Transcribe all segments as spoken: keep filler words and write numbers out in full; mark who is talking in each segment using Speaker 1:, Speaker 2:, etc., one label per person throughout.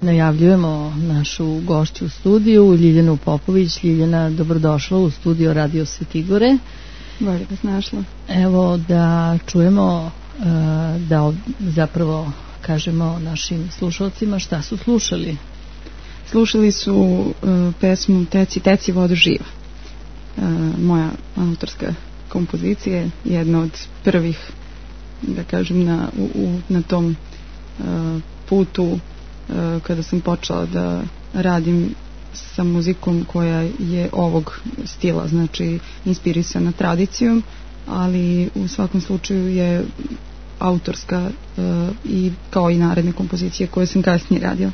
Speaker 1: najavljujemo našu gošću u studiju, Ljiljanu Popović. Ljiljana, dobrodošla u studio Radio Svetigore.
Speaker 2: Bolje vas našla.
Speaker 1: Evo da čujemo, da zapravo kažemo našim slušalcima šta su slušali.
Speaker 2: Slušali su pesmu Teci, teci vodu živa. Moja autorska kompozicija, jedna od prvih, da kažem, na, u, na tom putu kada sam počela da radim sa muzikom koja je ovog stila, znači inspirisana tradicijom, ali u svakom slučaju je autorska i kao i naredne kompozicije koje sam kasnije radila.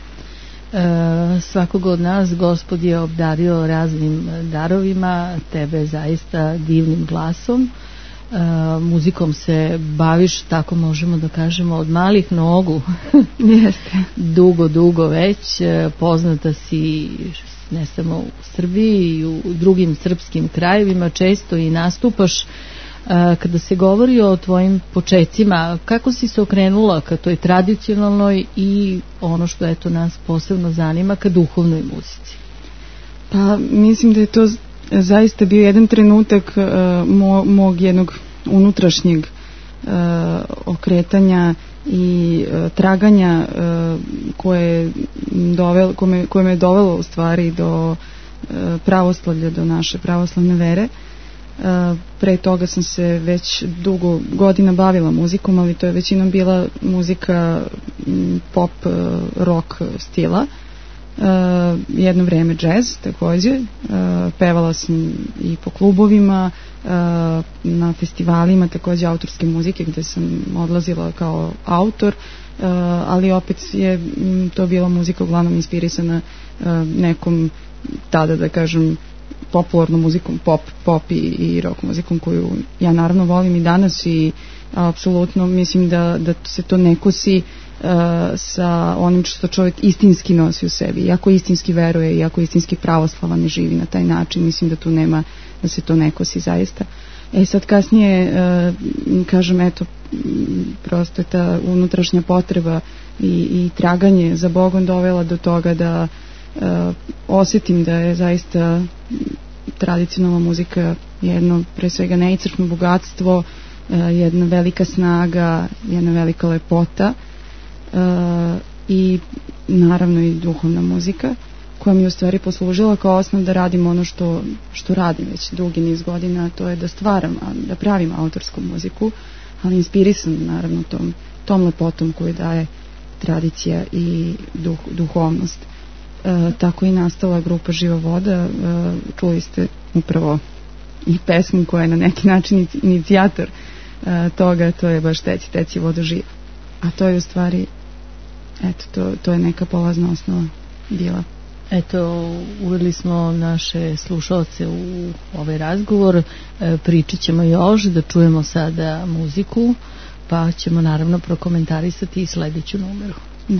Speaker 1: E, svakog od nas Gospod je obdario raznim darovima, tebe zaista divnim glasom. Uh, muzikom se baviš, tako možemo da kažemo, od malih nogu.
Speaker 2: Jeste.
Speaker 1: dugo, dugo već. Poznata si ne samo u Srbiji i u drugim srpskim krajevima, često i nastupaš. Uh, kada se govori o tvojim počecima, kako si se okrenula ka toj tradicionalnoj i ono što eto nas posebno zanima, ka duhovnoj muzici?
Speaker 2: Pa mislim da je to zaista bio jedan trenutak uh, mo, mog jednog unutrašnjeg uh, okretanja i uh, traganja uh, koje, dovel, koje, koje me je dovelo u stvari do uh, pravoslavlja, do naše pravoslavne vere. Uh, pre toga sam se već dugo godina bavila muzikom, ali to je većinom bila muzika m, pop, uh, rock stila. Uh, jedno vreme džez takođe, uh, pevala sam i po klubovima, uh, na festivalima takođe autorske muzike gde sam odlazila kao autor, uh, ali opet je m, to bila muzika uglavnom inspirisana uh, nekom tada, da kažem, popularnom muzikom, pop, pop i, i rock muzikom koju ja naravno volim i danas i apsolutno mislim da, da se to ne kosi uh, sa onim što čovjek istinski nosi u sebi. Iako istinski veruje, iako istinski pravoslavan i živi na taj način, mislim da tu nema, da se to ne kosi zaista. E sad kasnije, uh, kažem, eto, prosto je ta unutrašnja potreba i, i traganje za Bogom dovela do toga da uh, osjetim da je zaista tradicionalna muzika jedno, pre svega, neiscrpno bogatstvo, uh, jedna velika snaga, jedna velika lepota uh, i naravno i duhovna muzika koja mi je u stvari poslužila kao osnov da radim ono što, što radim već dugi niz godina, a to je da stvaram, da pravim autorsku muziku, ali inspirisan naravno tom, tom lepotom koju daje tradicija i duh, duhovnost. E, tako i nastala grupa Živa voda. E, čuli ste upravo i pesmu koja je na neki način inicijator e, toga, to je baš Teci, teci voda živa. A to je u stvari, eto, to, to je neka polazna osnova bila.
Speaker 1: Eto, uveli smo naše slušalce u ovaj razgovor, e, pričat ćemo još, da čujemo sada muziku, pa ćemo naravno prokomentarisati i sledeću numeru.
Speaker 2: Da.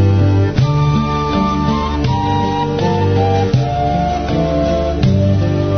Speaker 3: Thank you.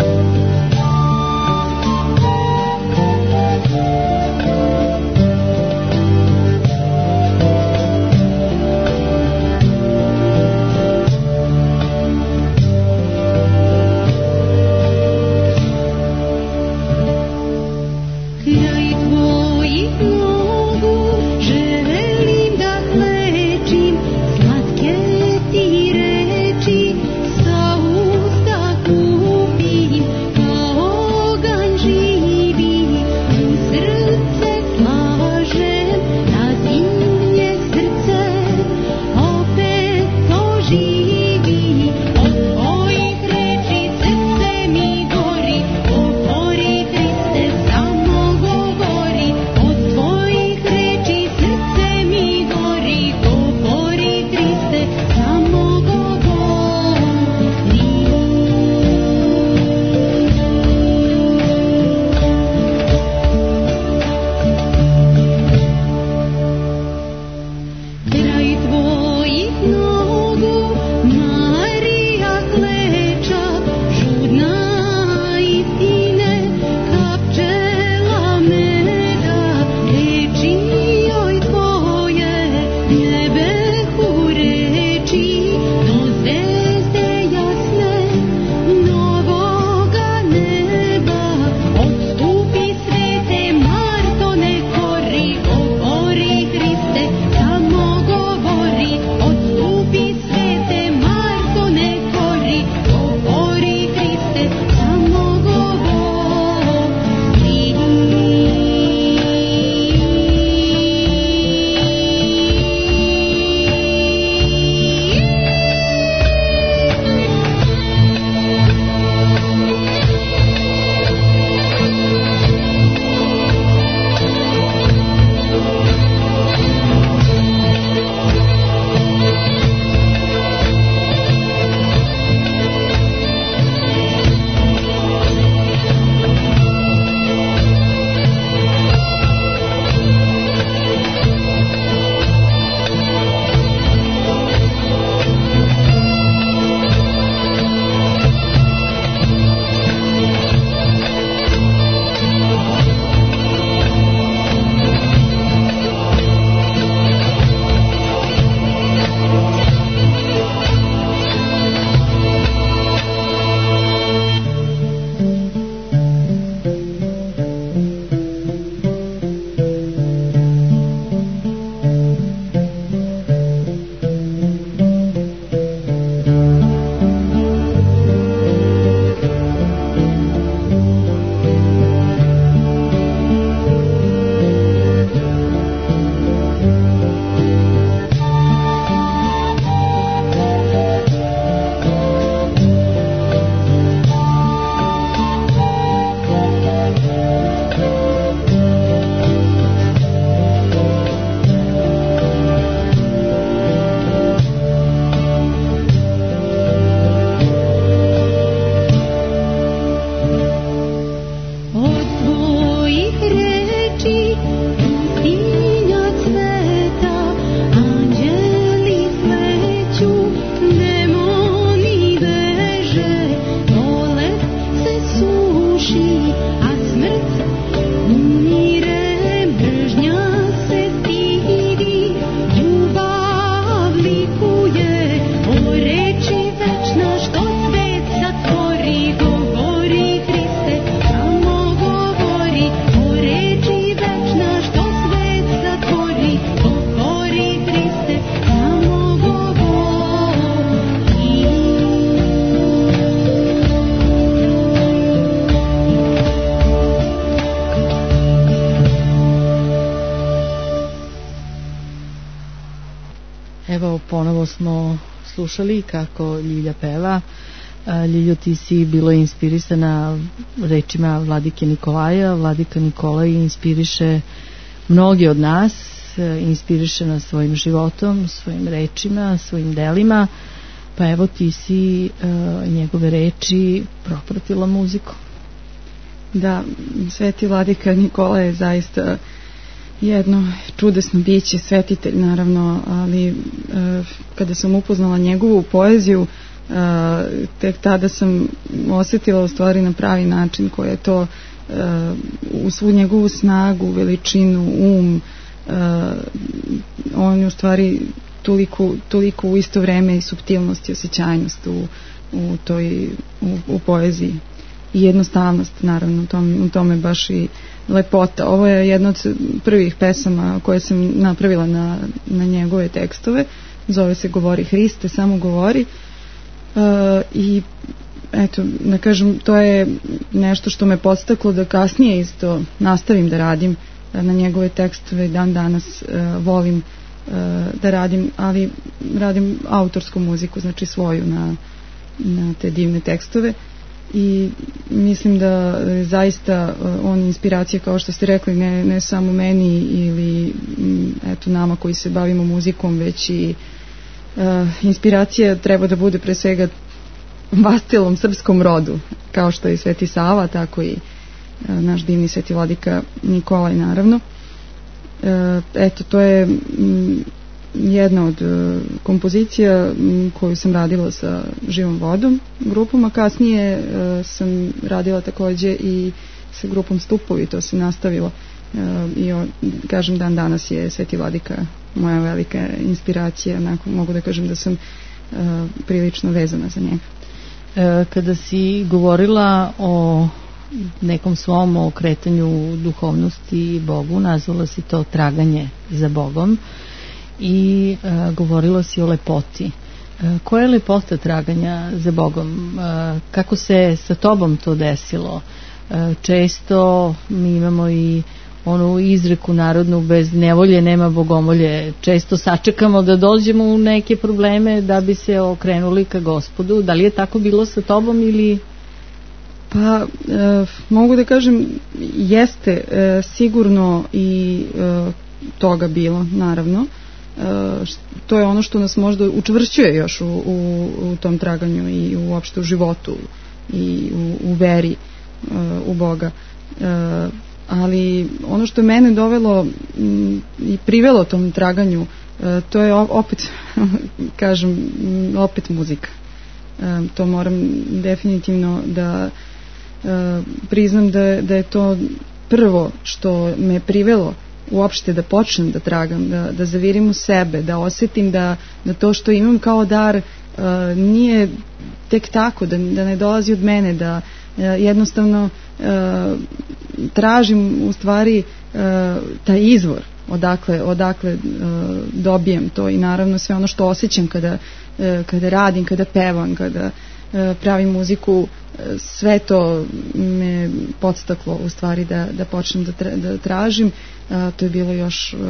Speaker 1: Ponovo smo slušali kako Ljilja peva. Ljiljo, ti si bilo inspirisana rečima Vladike Nikolaja. Vladika Nikolaj inspiriše mnogi od nas, inspiriše nas svojim životom, svojim rečima, svojim delima, pa evo ti si njegove reči propratila muziku.
Speaker 2: Da, Sveti Vladika Nikolaj je zaista jedno čudesno biće, svetitelj naravno, ali e, kada sam upoznala njegovu poeziju, e, tek tada sam osjetila u stvari na pravi način koje je to e, u svu njegovu snagu, veličinu, um, e, on je u stvari toliko, toliko u isto vreme i suptilnost i osjećajnost u, u toj u, u poeziji i jednostavnost naravno u, tom, u tome baš i lepota. Ovo je jedna od prvih pesama koje sam napravila na, na njegove tekstove. Zove se Govori Hriste, samo govori. Uh, I eto, da kažem, to je nešto što me podstaklo da kasnije isto nastavim da radim uh, na njegove tekstove. Dan danas uh, volim uh, da radim, ali radim autorsku muziku, znači svoju na, na te divne tekstove. I mislim da zaista on inspiracija, kao što ste rekli, ne, ne samo meni ili eto nama koji se bavimo muzikom, već i uh, inspiracija treba da bude pre svega vastilom srpskom rodu, kao što je i Sveti Sava, tako i uh, naš divni Sveti Vladika Nikolaj naravno. Uh, eto, to je m, jedna od uh, kompozicija m, koju sam radila sa Živom vodom grupom, a kasnije uh, sam radila takođe i sa grupom Stupovi, to se nastavilo uh, i o, kažem dan danas je Sveti Vladika moja velika inspiracija, onako, mogu da kažem da sam uh, prilično vezana za njega.
Speaker 1: E, kada si govorila o nekom svom okretanju duhovnosti i Bogu, nazvala si to traganje za Bogom i e, govorila si o lepoti. E, koja je lepota traganja za Bogom? E, kako se sa tobom to desilo? E, često mi imamo i onu izreku narodnu, bez nevolje nema bogomolje. Često sačekamo da dođemo u neke probleme da bi se okrenuli ka Gospodu. Da li je tako bilo sa tobom ili...
Speaker 2: Pa, e, mogu da kažem, jeste e, sigurno i e, toga bilo, naravno. E, to je ono što nas možda učvršćuje još u, u, u tom traganju i uopšte u životu i u, u veri e, u Boga. E, ali ono što je mene dovelo m, i privelo tom traganju, e, to je opet, kažem, opet muzika. E, to moram definitivno da e, priznam da, da je to prvo što me privelo uopšte da počnem da tragam, da, da zavirim u sebe, da osetim da, da to što imam kao dar e, nije tek tako, da, da ne dolazi od mene, da e, jednostavno e, tražim u stvari e, taj izvor odakle, odakle e, dobijem to i naravno sve ono što osjećam kada, e, kada radim, kada pevam, kada e, pravim muziku, e, sve to me podstaklo u stvari da, da počnem da, tra, da tražim. E, to je bilo još e,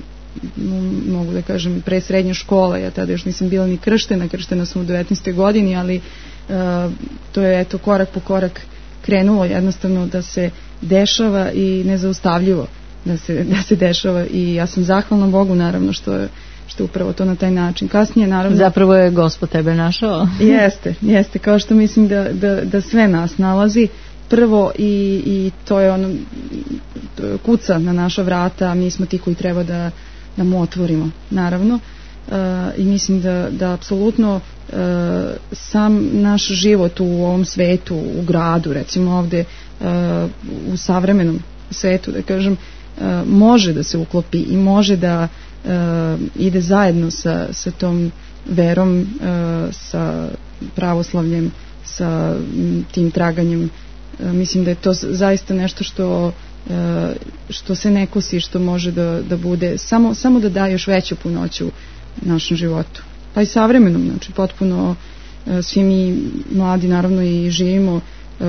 Speaker 2: mogu da kažem pre srednje škole, ja tada još nisam bila ni krštena, krštena sam u devetnaestoj godini, ali e, to je eto korak po korak krenulo jednostavno da se dešava i nezaustavljivo da se, da se dešava i ja sam zahvalna Bogu naravno što je, što je upravo to na taj način. Kasnije naravno...
Speaker 1: Zapravo je Gospod tebe našao.
Speaker 2: Jeste, jeste, kao što mislim da, da, da sve nas nalazi prvo i, i to je ono kuca na naša vrata, a mi smo ti koji treba da, da mu otvorimo naravno. Uh, i mislim da, da apsolutno uh, sam naš život u ovom svetu, u gradu recimo ovde, u savremenom svetu, da kažem, može da se uklopi i može da ide zajedno sa, sa tom verom, sa pravoslavljem, sa tim traganjem. Mislim da je to zaista nešto što što se ne kosi, što može da, da bude samo, samo da daje još veću punoću našem životu, pa i savremenom. Znači potpuno svi mi mladi naravno i živimo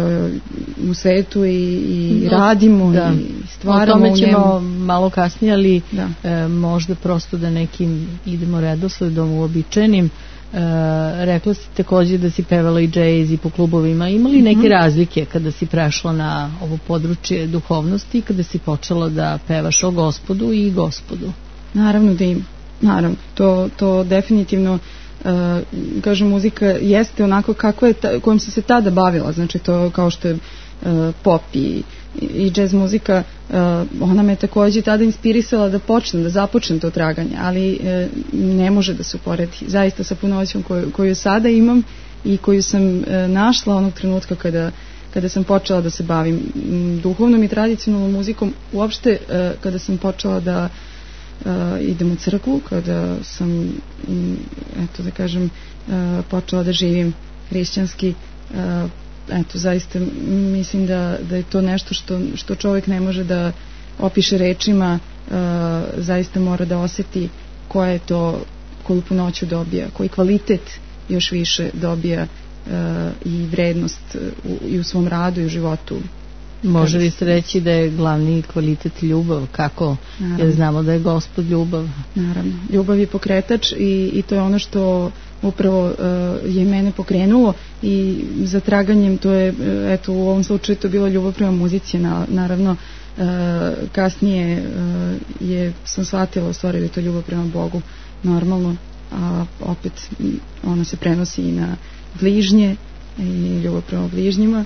Speaker 2: u svetu i, i radimo da. I stvaramo u njemu. O tome ćemo
Speaker 1: malo kasnije, ali e, možda prosto da nekim idemo redosledom uobičajenim. E, rekla si također da si pevala i džez i po klubovima. Ima li neke mm-hmm. razlike kada si prešla na ovo područje duhovnosti i kada si počela da pevaš o Gospodu i Gospodu?
Speaker 2: Naravno da ima. Naravno, to, to definitivno Uh, kažem, muzika jeste onako kako je ta, kojom sam se tada bavila, znači to kao što je uh, pop i, i jazz muzika, uh, ona me također tada inspirisala da počnem, da započnem to traganje, ali uh, ne može da se uporedi zaista sa punoćom koju, koju sada imam i koju sam uh, našla onog trenutka kada, kada sam počela da se bavim duhovnom i tradicionalnom muzikom, uopšte uh, kada sam počela da Uh, idem u crkvu, kada sam um, eto da kažem uh, počela da živim hrišćanski, uh, eto zaista mislim da, da je to nešto što, što čovjek ne može da opiše rečima, uh, zaista mora da osjeti koja je to, koju punoću dobija, koji kvalitet još više dobija uh, i vrednost u, i u svom radu i u životu.
Speaker 1: Može li se reći da je glavni kvalitet ljubav? Kako? Naravno. Jer znamo da je Gospod ljubav.
Speaker 2: Naravno. Ljubav je pokretač i, i to je ono što upravo uh, je mene pokrenulo i za traganjem to je, eto u ovom slučaju to bilo ljubav prema muzici, na, naravno uh, kasnije uh, je, sam shvatila u stvari da je to ljubav prema Bogu, normalno, a opet ona se prenosi i na bližnje i ljubav prema bližnjima.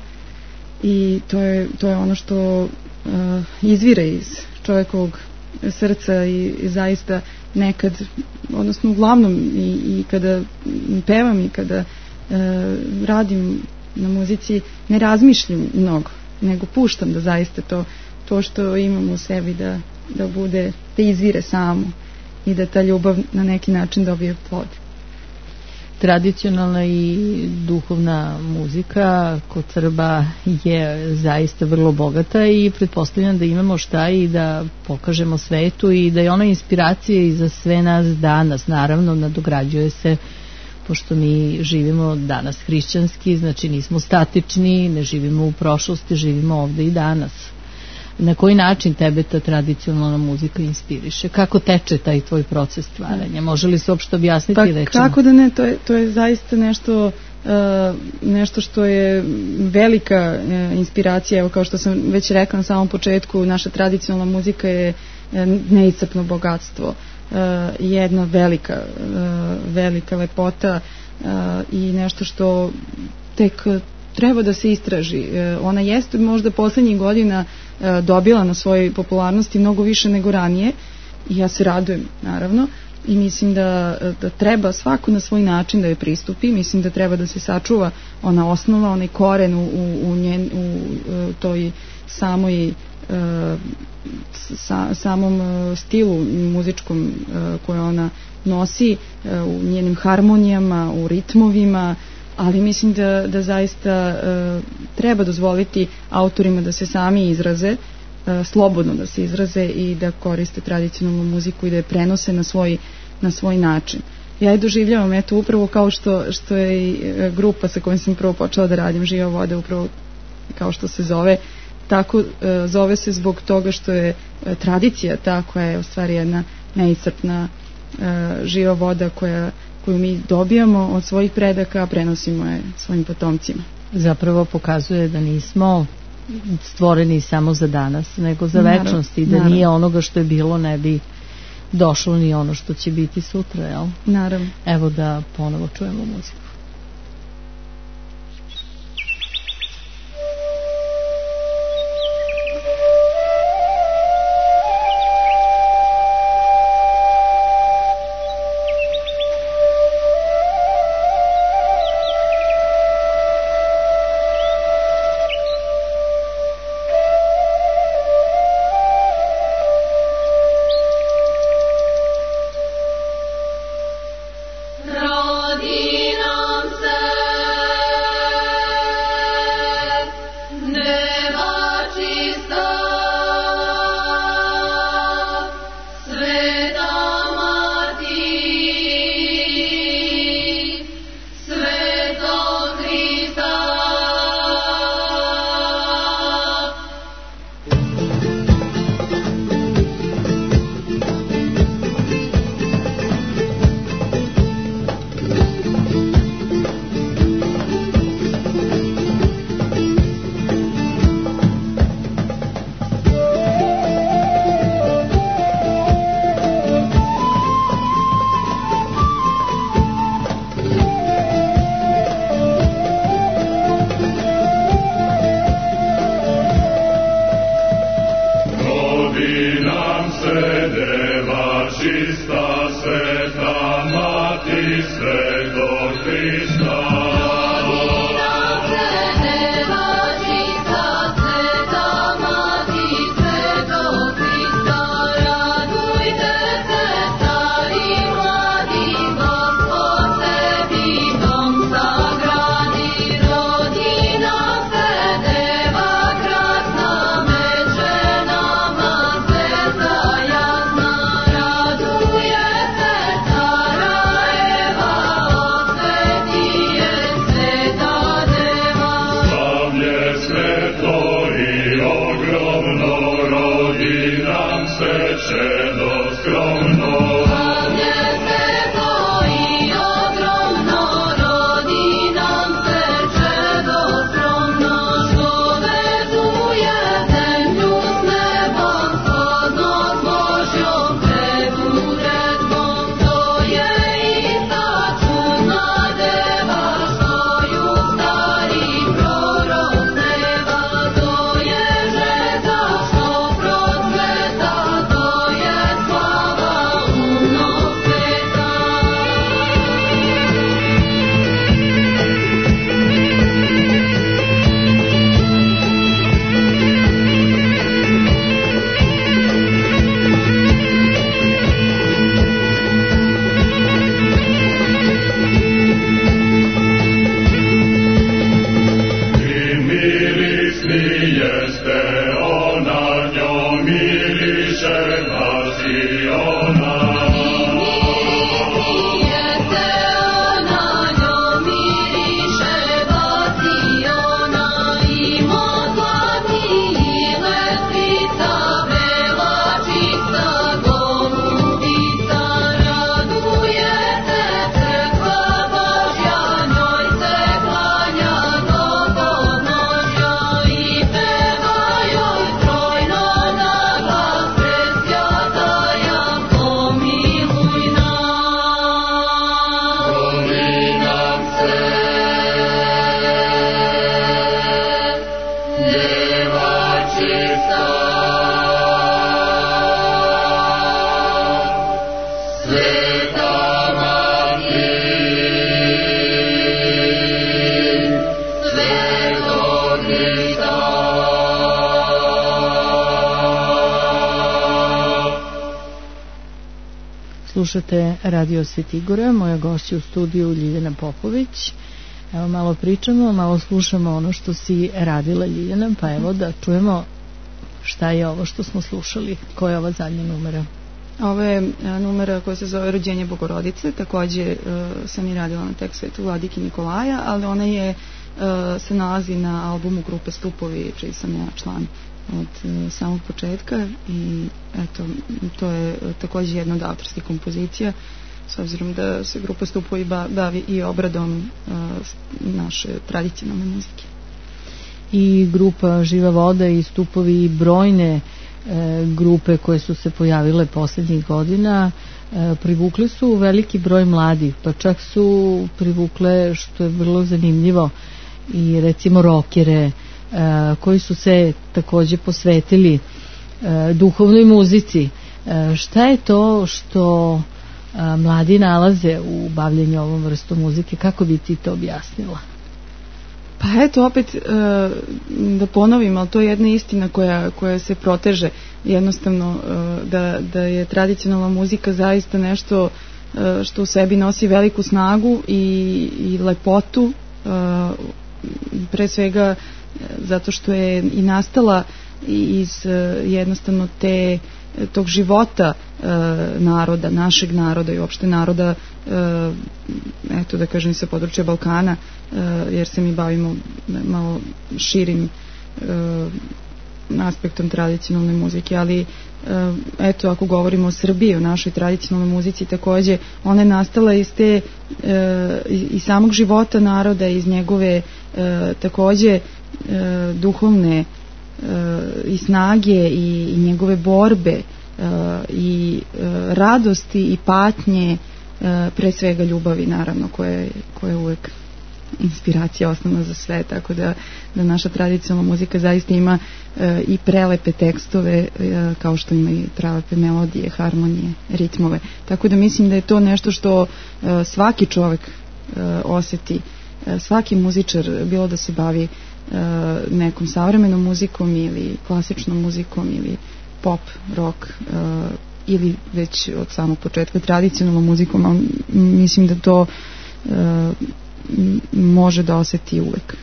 Speaker 2: I to je, to je ono što uh, izvire iz čovjekovog srca i, i zaista nekad, odnosno uglavnom i, i kada pevam i kada uh, radim na muzici, ne razmišljam mnogo, nego puštam da zaista to, to što imam u sebi da, da bude, da izvire samo i da ta ljubav na neki način dobije plod.
Speaker 1: Tradicionalna i duhovna muzika kod Srba je zaista vrlo bogata i pretpostavljam da imamo šta i da pokažemo svetu i da je ona inspiracija i za sve nas danas. Naravno, nadograđuje se, pošto mi živimo danas hrišćanski, znači nismo statični, ne živimo u prošlosti, živimo ovde i danas. Na koji način tebe ta tradicionalna muzika inspiriše? Kako teče taj tvoj proces stvaranja? Može li se uopšte objasniti?
Speaker 2: Pa
Speaker 1: rečima?
Speaker 2: Kako da ne, to je, to je zaista nešto, uh, nešto što je velika uh, inspiracija. Evo, kao što sam već rekla na samom početku, naša tradicionalna muzika je uh, neiscrpno bogatstvo, uh, jedna velika, uh, velika lepota uh, i nešto što tek treba da se istraži. Uh, ona jeste možda poslednjih godina dobila na svojoj popularnosti mnogo više nego ranije i ja se radujem naravno i mislim da, da treba svako na svoj način da je pristupi, mislim da treba da se sačuva ona osnova, onaj koren u, u, u, njen, u, u toj samoj sa, samom stilu muzičkom koje ona nosi, u njenim harmonijama, u ritmovima, ali mislim da, da zaista uh, treba dozvoliti autorima da se sami izraze, uh, slobodno da se izraze i da koriste tradicionalnu muziku i da je prenose na svoj, na svoj način. Ja je doživljavam eto upravo kao što, što je i grupa sa kojom sam prvo počela da radim, Živa voda, upravo kao što se zove, tako uh, zove se zbog toga što je uh, tradicija ta koja je u stvari jedna neiscrpna uh, živa voda koja koju mi dobijamo od svojih predaka, a prenosimo je svojim potomcima.
Speaker 1: Zapravo pokazuje da nismo stvoreni samo za danas, nego za naravno, večnost i da naravno. Nije onoga što je bilo ne bi došlo ni ono što će biti sutra, jel?
Speaker 2: Naravno.
Speaker 1: Evo da ponovo čujemo muziku. Slušate Radio Svetigora, moja gošća u studiju Ljiljana Popović. Evo malo pričamo, malo slušamo ono što si radila, Ljiljana, pa evo da čujemo šta je ovo što smo slušali, koja je ova zadnja numera.
Speaker 2: Ovo je numera koja se zove Rođenje Bogorodice, takođe uh, sam i radila na tekst Svetog Vladike Nikolaja, ali ona je, uh, se nalazi na albumu grupe Stupovi, čiji sam ja član od uh, samog početka i eto, to je uh, takođe jedna od autorskih kompozicija, s obzirom da se grupa Stupovi bavi i obradom uh, naše tradicionalne muzike.
Speaker 1: I grupa Živa voda i Stupovi i brojne e, grupe koje su se pojavile poslednjih godina e, privukli su veliki broj mladih, pa čak su privukle, što je vrlo zanimljivo, i recimo rokere e, koji su se takođe posvetili e, duhovnoj muzici. E, šta je to što a, mladi nalaze u bavljenju ovom vrstom muzike? Kako bi ti to objasnila?
Speaker 2: Pa eto, opet e, da ponovim, ali to je jedna istina koja, koja se proteže jednostavno, e, da, da je tradicionalna muzika zaista nešto e, što u sebi nosi veliku snagu i, i lepotu, e, pre svega zato što je i nastala iz e, jednostavno te tog života e, naroda, našeg naroda i uopšte naroda, e, eto da kažem sa područja Balkana, e, jer se mi bavimo malo širim e, aspektom tradicionalne muzike, ali e, eto ako govorimo o Srbiji, o našoj tradicionalnoj muzici, takođe ona je nastala iz te e, iz samog života naroda, iz njegove e, takođe e, duhovne i snage i, i njegove borbe uh, i uh, radosti i patnje, uh, pre svega ljubavi naravno, koja, koja je uvek inspiracija osnovna za sve, tako da, da naša tradicionalna muzika zaista ima uh, i prelepe tekstove, uh, kao što ima i prelepe melodije, harmonije, ritmove, tako da mislim da je to nešto što uh, svaki čovek uh, oseti, uh, svaki muzičar, bilo da se bavi nekom savremenom muzikom ili klasičnom muzikom ili pop, rock uh, ili već od samog početka tradicionalnom muzikom, ali mislim da to uh, može da oseti uvek.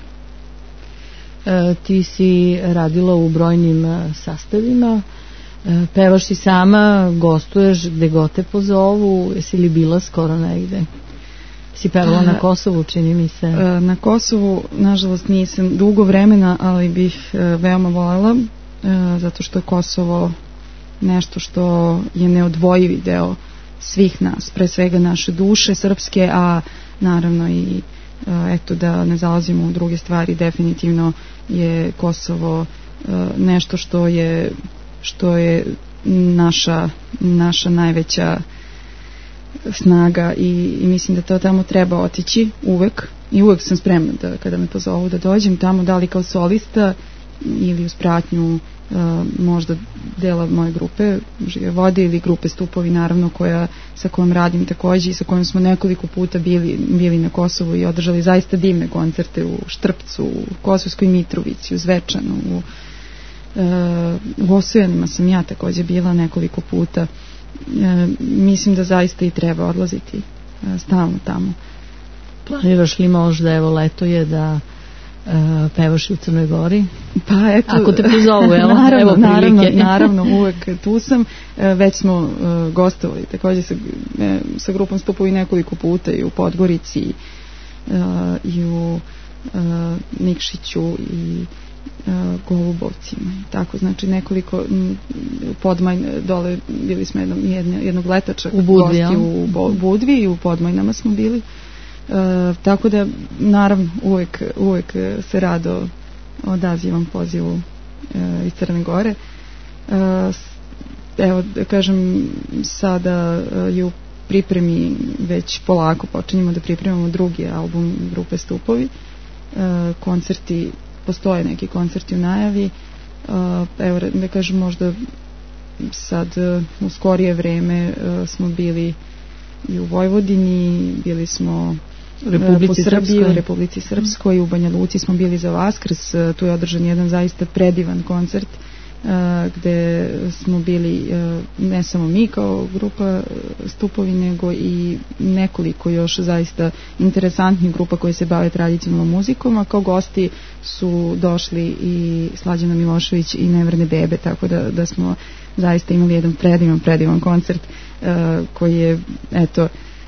Speaker 1: E, ti si radila u brojnim sastavima, e, pevaš i sama, gostuješ gde god te pozovu, jesi li bila skoro negde? Si pevala na Kosovu, čini mi se.
Speaker 2: Na Kosovu, nažalost, nisam dugo vremena, ali bih veoma voljela, zato što Kosovo nešto što je neodvojivi deo svih nas, pre svega naše duše srpske, a naravno i eto da ne zalazimo u druge stvari, definitivno je Kosovo nešto što je što je naša naša najveća snaga i, i mislim da to tamo treba otići uvek i uvek sam spremna da kada me pozovu da dođem tamo, da li kao solista ili uz pratnju uh, možda dela moje grupe Žive vode ili grupe Stupovi, naravno, koja, sa kojom radim takođe i sa kojom smo nekoliko puta bili, bili na Kosovu i održali zaista divne koncerte u Štrpcu, u Kosovskoj Mitrovici, u Zvečanu, u, uh, u Osvojenima sam ja takođe bila nekoliko puta. Uh, mislim da zaista i treba odlaziti uh, stalno tamo.
Speaker 1: Planiraš li možda, evo leto je, da uh, pevaš u Crnoj Gori?
Speaker 2: Pa eto,
Speaker 1: ako te pozovu, evo,
Speaker 2: naravno,
Speaker 1: evo
Speaker 2: naravno, naravno, uvek tu sam. Uh, već smo uh, gostovali takođe sa, uh, sa grupom Stupovi nekoliko puta i u Podgorici uh, i u uh, Nikšiću i uh, Golubovcima i tako, znači nekoliko m, Podmaj, dole bili smo jednog, jednog letača
Speaker 1: u Budvi,
Speaker 2: gosti u Bo, Budvi i u Podmajnama smo bili. Uh, tako da naravno uvek, uvek se rado odazivam pozivu uh, iz Crne Gore. Uh, evo da kažem, sada uh, je u pripremi, već polako počinjemo da pripremamo drugi album grupe Stupovi. Uh, koncerti, postoje neki koncerti u najavi. Uh, evo da kažem, možda sad uh, u skorije vreme uh, smo bili i u Vojvodini, bili smo
Speaker 1: Republici
Speaker 2: po Srbiji,
Speaker 1: Srpskoj.
Speaker 2: u Republici Srpskoj, u Banja Luci smo bili za Vaskrs, tu je održan jedan zaista predivan koncert uh, gde smo bili uh, ne samo mi kao grupa Stupovi, nego i nekoliko još zaista interesantnih grupa koje se bave tradicionalnom muzikom, a kao gosti su došli i Slađana Milošević i Nevrne bebe, tako da, da smo zaista imali jedan predivan, predivan koncert uh, koji je, eto,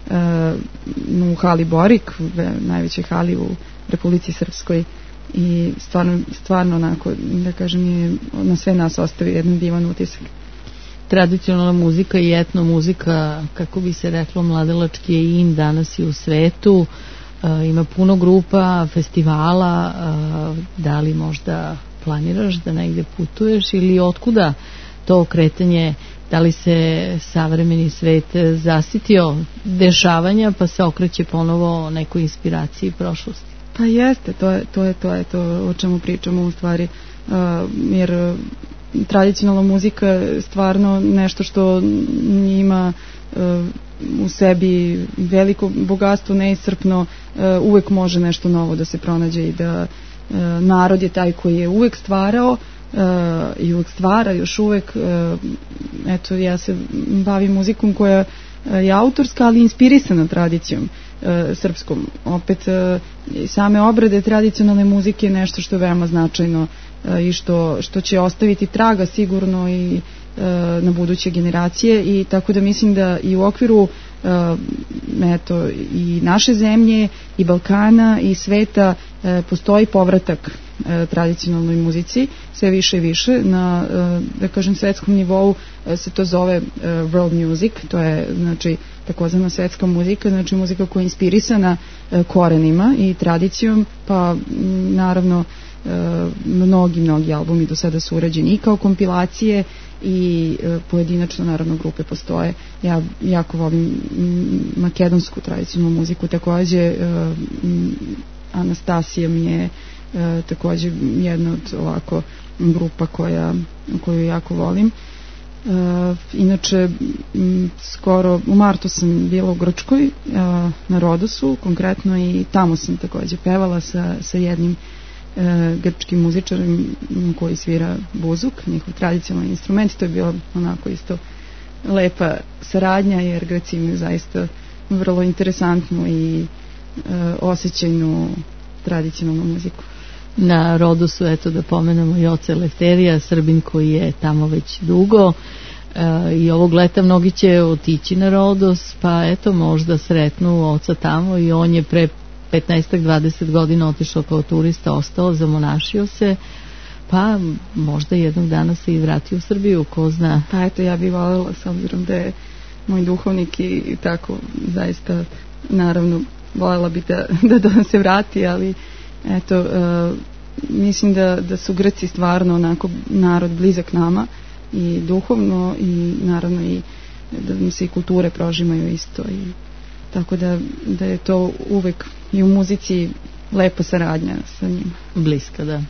Speaker 2: Uh, u hali Borik, u najvećoj hali u Republici Srpskoj, i stvarno, stvarno onako, da kažem, je na sve nas ostavi jedan divan utisak.
Speaker 1: Tradicionalna muzika i etno muzika, kako bi se reklo, mladalački je in danas i u svetu. Uh, ima puno grupa, festivala. Uh, da li možda planiraš da negde putuješ ili otkuda to okretanje? Da li se savremeni svet zasitio dešavanja pa se okreće ponovo nekoj inspiraciji prošlosti?
Speaker 2: Pa jeste, to je to, je, to, je to o čemu pričamo u stvari, uh, jer tradicionalna muzika je stvarno nešto što ima uh, u sebi veliko bogatstvo, neiscrpno, uh, uvek može nešto novo da se pronađe i da uh, narod je taj koji je uvek stvarao Uh, i uvek stvara, još uvek uh, eto, ja se bavim muzikom koja uh, je autorska, ali inspirisana tradicijom uh, srpskom. Opet uh, same obrade tradicionalne muzike je nešto što je veoma značajno uh, i što, što će ostaviti traga sigurno i uh, na buduće generacije, i tako da mislim da i u okviru uh, eto, i naše zemlje i Balkana i sveta uh, postoji povratak tradicionalnoj muzici, sve više i više. Na, da kažem, svetskom nivou se to zove world music, to je, znači, takozvana svetska muzika, znači muzika koja je inspirisana korenima i tradicijom, pa naravno mnogi, mnogi albumi do sada su urađeni i kao kompilacije i pojedinačno, naravno, grupe postoje. Ja jako volim makedonsku tradicionalnu muziku, takođe Anastasija mi je E, takođe jedna od ovako grupa koja, koju jako volim. E, inače, m, skoro u martu sam bila u Grčkoj, e, na Rodosu konkretno, i tamo sam takođe pevala sa, sa jednim e, grčkim muzičarem koji svira buzuk, njihov tradicionalni instrument. To je bilo onako isto lepa saradnja, jer Greci imaju zaista vrlo interesantnu i e, osjećajnu tradicionalnu muziku.
Speaker 1: Na Rodosu, eto, da pomenemo i oca Lefterija, Srbin koji je tamo već dugo, e, i ovog leta mnogi će otići na Rodos, pa eto, možda sretnu oca tamo, i on je pre petnaest do dvadeset godina otišao kao turista, ostao, zamonašio se, pa možda jednog dana se i vrati u Srbiju, ko zna.
Speaker 2: Pa eto, ja bih voljela, s obzirom da je moj duhovnik i, i tako, zaista, naravno, voljela bih da, da, da se vrati, ali eto, uh, mislim da, da su Grci stvarno onako narod blizak nama i duhovno i naravno i da se i kulture prožimaju isto i tako da, da je to uvek i u muzici lepa saradnja sa njima.
Speaker 1: Bliska, da.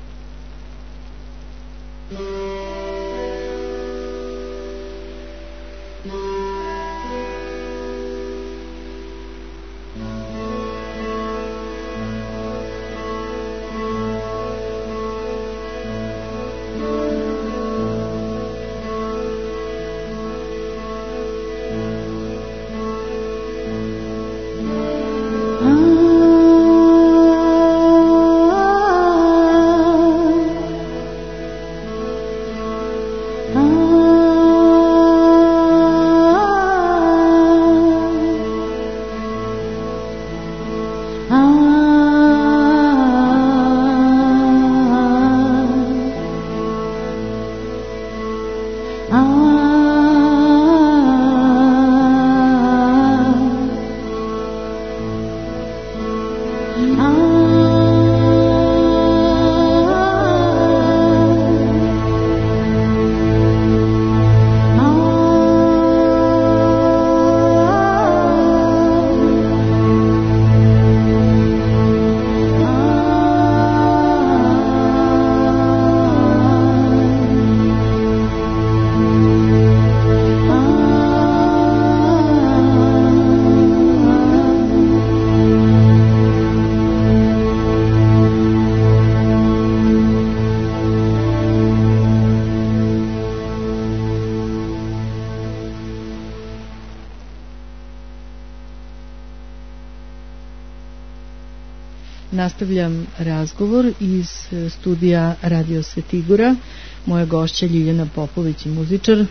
Speaker 1: Nastavljam razgovor iz studija Radio Svetigora. Moja gošća Ljiljana Popović je muzičar.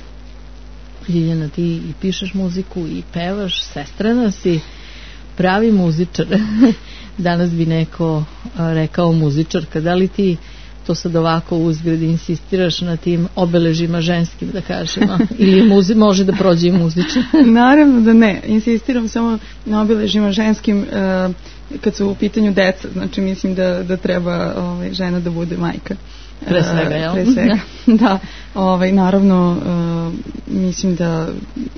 Speaker 1: Ljiljana, ti i pišeš muziku i pevaš, sestrana si, pravi muzičar. Danas bi neko rekao muzičarka. Da li ti to sad ovako uzgled insistiraš na tim obeležima ženskim, da kažemo, ili muzi, može da prođe i muzičar?
Speaker 2: Naravno da ne, insistiram samo na obeležima ženskim uh, kad su u pitanju deca, znači mislim da, da treba ovaj, žena da bude majka.
Speaker 1: Pre svega, jel?
Speaker 2: Uh, pre svega, da. Ovaj, naravno, uh, mislim da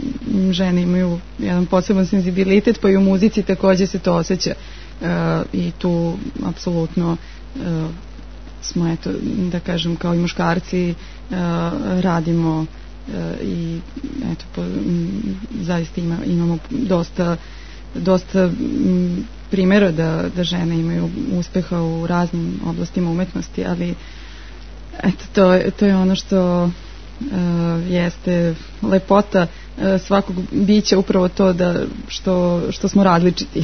Speaker 2: žene imaju jedan poseban senzibilitet, pa i u muzici takođe se to osjeća uh, i tu apsolutno uh, smo, eto, da kažem, kao i muškarci uh, radimo uh, i eto, po, m, zaista ima, imamo dosta dosta m, primjera da, da žene imaju uspeha u raznim oblastima umetnosti, ali eto, to, to je ono što uh, jeste lepota uh, svakog bića, upravo to da što, što smo različiti.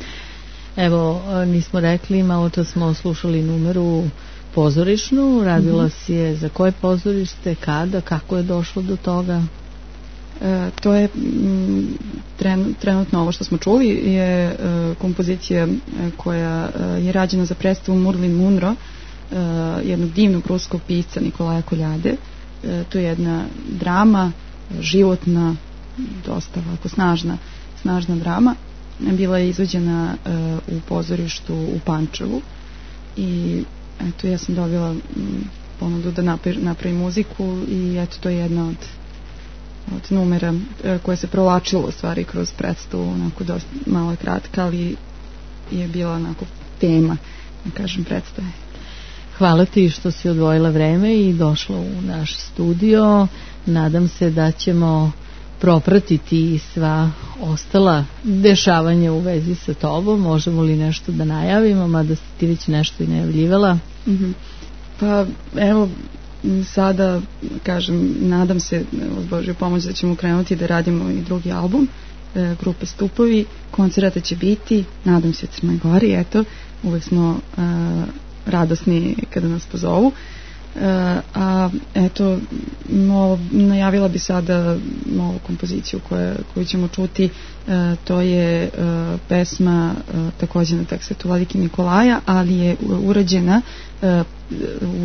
Speaker 1: Evo, nismo rekli, malo čas smo slušali numeru pozorišnu, radila mm-hmm. si je za koje pozorište, kada, kako je došlo do toga?
Speaker 2: E, to je m, tren, trenutno ovo što smo čuli je e, kompozicija koja e, je rađena za predstavu Murlin Munro, e, jednog divnog ruskog pisca Nikolaja Koljade. E, to je jedna drama, životna, dosta ovako snažna, snažna drama. Bila je izvođena e, u pozorištu u Pančevu i eto, ja sam dobila m, ponudu da napravi, napravi muziku i eto, to je jedna od, od numera e, koje se provlačilo u stvari kroz predstavu, onako dosta malo kratka, ali je bila onako tema, da kažem, predstave.
Speaker 1: Hvala ti što si odvojila vreme i došla u naš studio. Nadam se da ćemo propratiti sva ostala dešavanja u vezi sa tobom. Možemo li nešto da najavimo, mada si ti već nešto i najavljivala?
Speaker 2: Mm-hmm. Pa evo, sada kažem, nadam se uz Božju pomoć da ćemo krenuti da radimo i drugi album e, grupe Stupovi. Koncerata će biti, nadam se, u Crnoj Gori, eto, uvek smo e, radosni kada nas pozovu. Uh, a eto, no, najavila bi sada novu kompoziciju koja, koju ćemo čuti. Uh, to je uh, pesma uh, takođe na tekstu Vladike Nikolaja, ali je urađena uh, u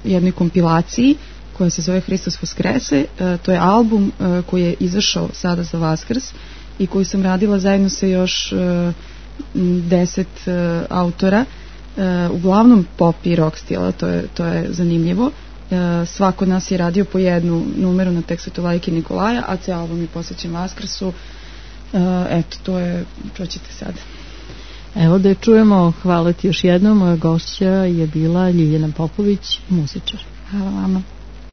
Speaker 2: jednoj kompilaciji koja se zove Hristos Voskrese. To je album koji je izašao sada za Vaskrs i koji sam radila zajedno sa još deset autora, uglavnom pop i rock stila, to je, to je zanimljivo. Svako od nas je radio po jednu numeru na tekst Svetovajke Nikolaja, a ceo album je posvećen Vaskrsu. Eto, to je, čućete sad.
Speaker 1: Evo da je čujemo, hvala ti još jednom, moja gošća je bila Ljiljana Popović, muzičar.
Speaker 2: Hvala vama.